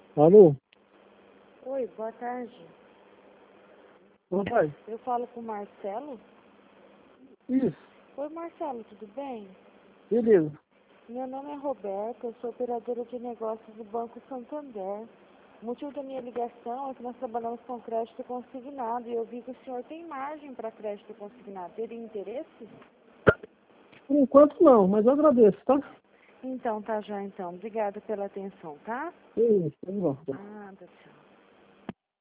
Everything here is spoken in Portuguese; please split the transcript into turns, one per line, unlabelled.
Alô?
Oi, boa tarde.
Boa tarde.
Eu falo com o Marcelo?
Isso,
Oi, Marcelo, tudo bem?
beleza.
Meu nome é Roberta, eu sou operadora de negócios do Banco Santander. O motivo da minha ligação é que nós trabalhamos com crédito consignado e eu vi que o senhor tem margem para crédito consignado. Teria interesse?
Por enquanto não, mas eu agradeço, tá?
Então, tá já então. Obrigada pela atenção, tá?
Isso, tá bom.
Nada, tchau.